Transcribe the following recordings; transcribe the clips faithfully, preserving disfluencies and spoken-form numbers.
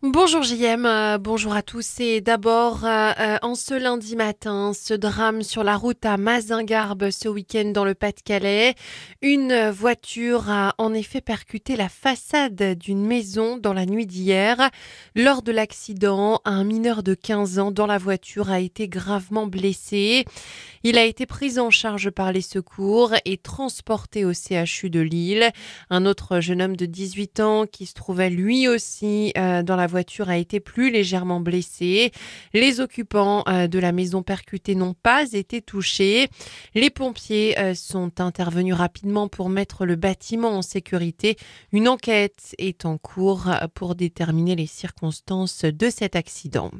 Bonjour J M, euh, bonjour à tous. Et d'abord, euh, euh, en ce lundi matin, ce drame sur la route à Mazingarbe ce week-end dans le Pas-de-Calais. Une voiture a en effet percuté la façade d'une maison dans la nuit d'hier. Lors de l'accident, un mineur de quinze ans dans la voiture a été gravement blessé. Il a été pris en charge par les secours et transporté au C H U de Lille. Un autre jeune homme de dix-huit ans qui se trouvait lui aussi euh, dans la voiture a été plus légèrement blessé. Les occupants euh, de la maison percutée n'ont pas été touchés. Les pompiers euh, sont intervenus rapidement pour mettre le bâtiment en sécurité. Une enquête est en cours pour déterminer les circonstances de cet accident.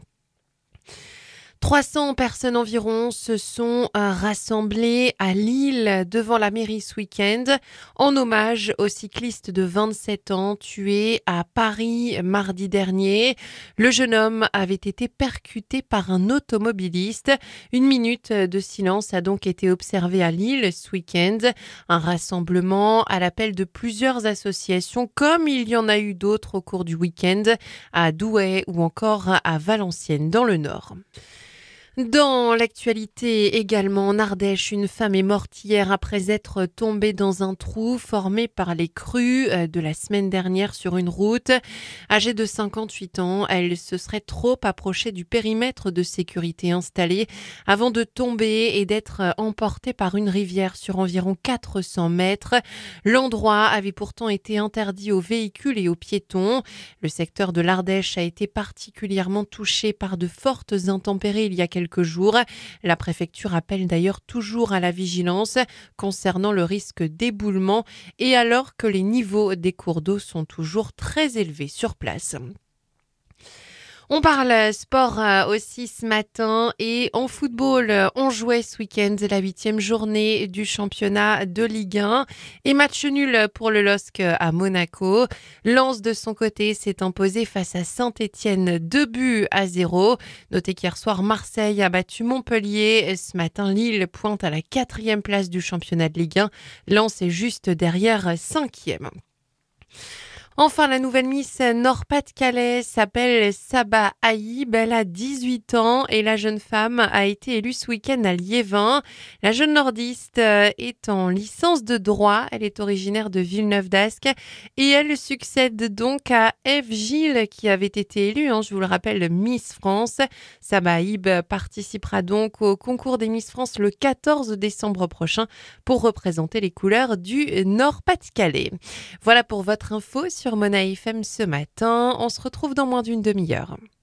trois cents personnes environ se sont euh, rassemblées à Lille devant la mairie ce week-end en hommage au cycliste de vingt-sept ans tué à Paris mardi dernier. Le jeune homme avait été percuté par un automobiliste. Une minute de silence a donc été observée à Lille ce week-end. Un rassemblement à l'appel de plusieurs associations comme il y en a eu d'autres au cours du week-end à Douai ou encore à Valenciennes dans le Nord. Dans l'actualité également, en Ardèche, une femme est morte hier après être tombée dans un trou formé par les crues de la semaine dernière sur une route. Âgée de cinquante-huit ans, elle se serait trop approchée du périmètre de sécurité installé avant de tomber et d'être emportée par une rivière sur environ quatre cents mètres. L'endroit avait pourtant été interdit aux véhicules et aux piétons. Le secteur de l'Ardèche a été particulièrement touché par de fortes intempéries il y a quelques quelques jours. La préfecture appelle d'ailleurs toujours à la vigilance concernant le risque d'éboulement et alors que les niveaux des cours d'eau sont toujours très élevés sur place. On parle sport euh, aussi ce matin et en football, euh, on jouait ce week-end la huitième journée du championnat de Ligue un et match nul pour le L O S C à Monaco. Lens de son côté s'est imposé face à Saint-Étienne deux buts à zéro. Notez qu'hier soir, Marseille a battu Montpellier. Ce matin, Lille pointe à la quatrième place du championnat de Ligue un. Lens est juste derrière cinquième. Enfin, la nouvelle Miss Nord-Pas-de-Calais s'appelle Saba Haïb. Elle a dix-huit ans et la jeune femme a été élue ce week-end à Liévin. La jeune nordiste est en licence de droit. Elle est originaire de Villeneuve-d'Ascq et elle succède donc à Ève Gilles qui avait été élue, hein, je vous le rappelle, Miss France. Saba Haïb participera donc au concours des Miss France le quatorze décembre prochain pour représenter les couleurs du Nord-Pas-de-Calais. Voilà pour votre info sur Mona F M ce matin. On se retrouve dans moins d'une demi-heure.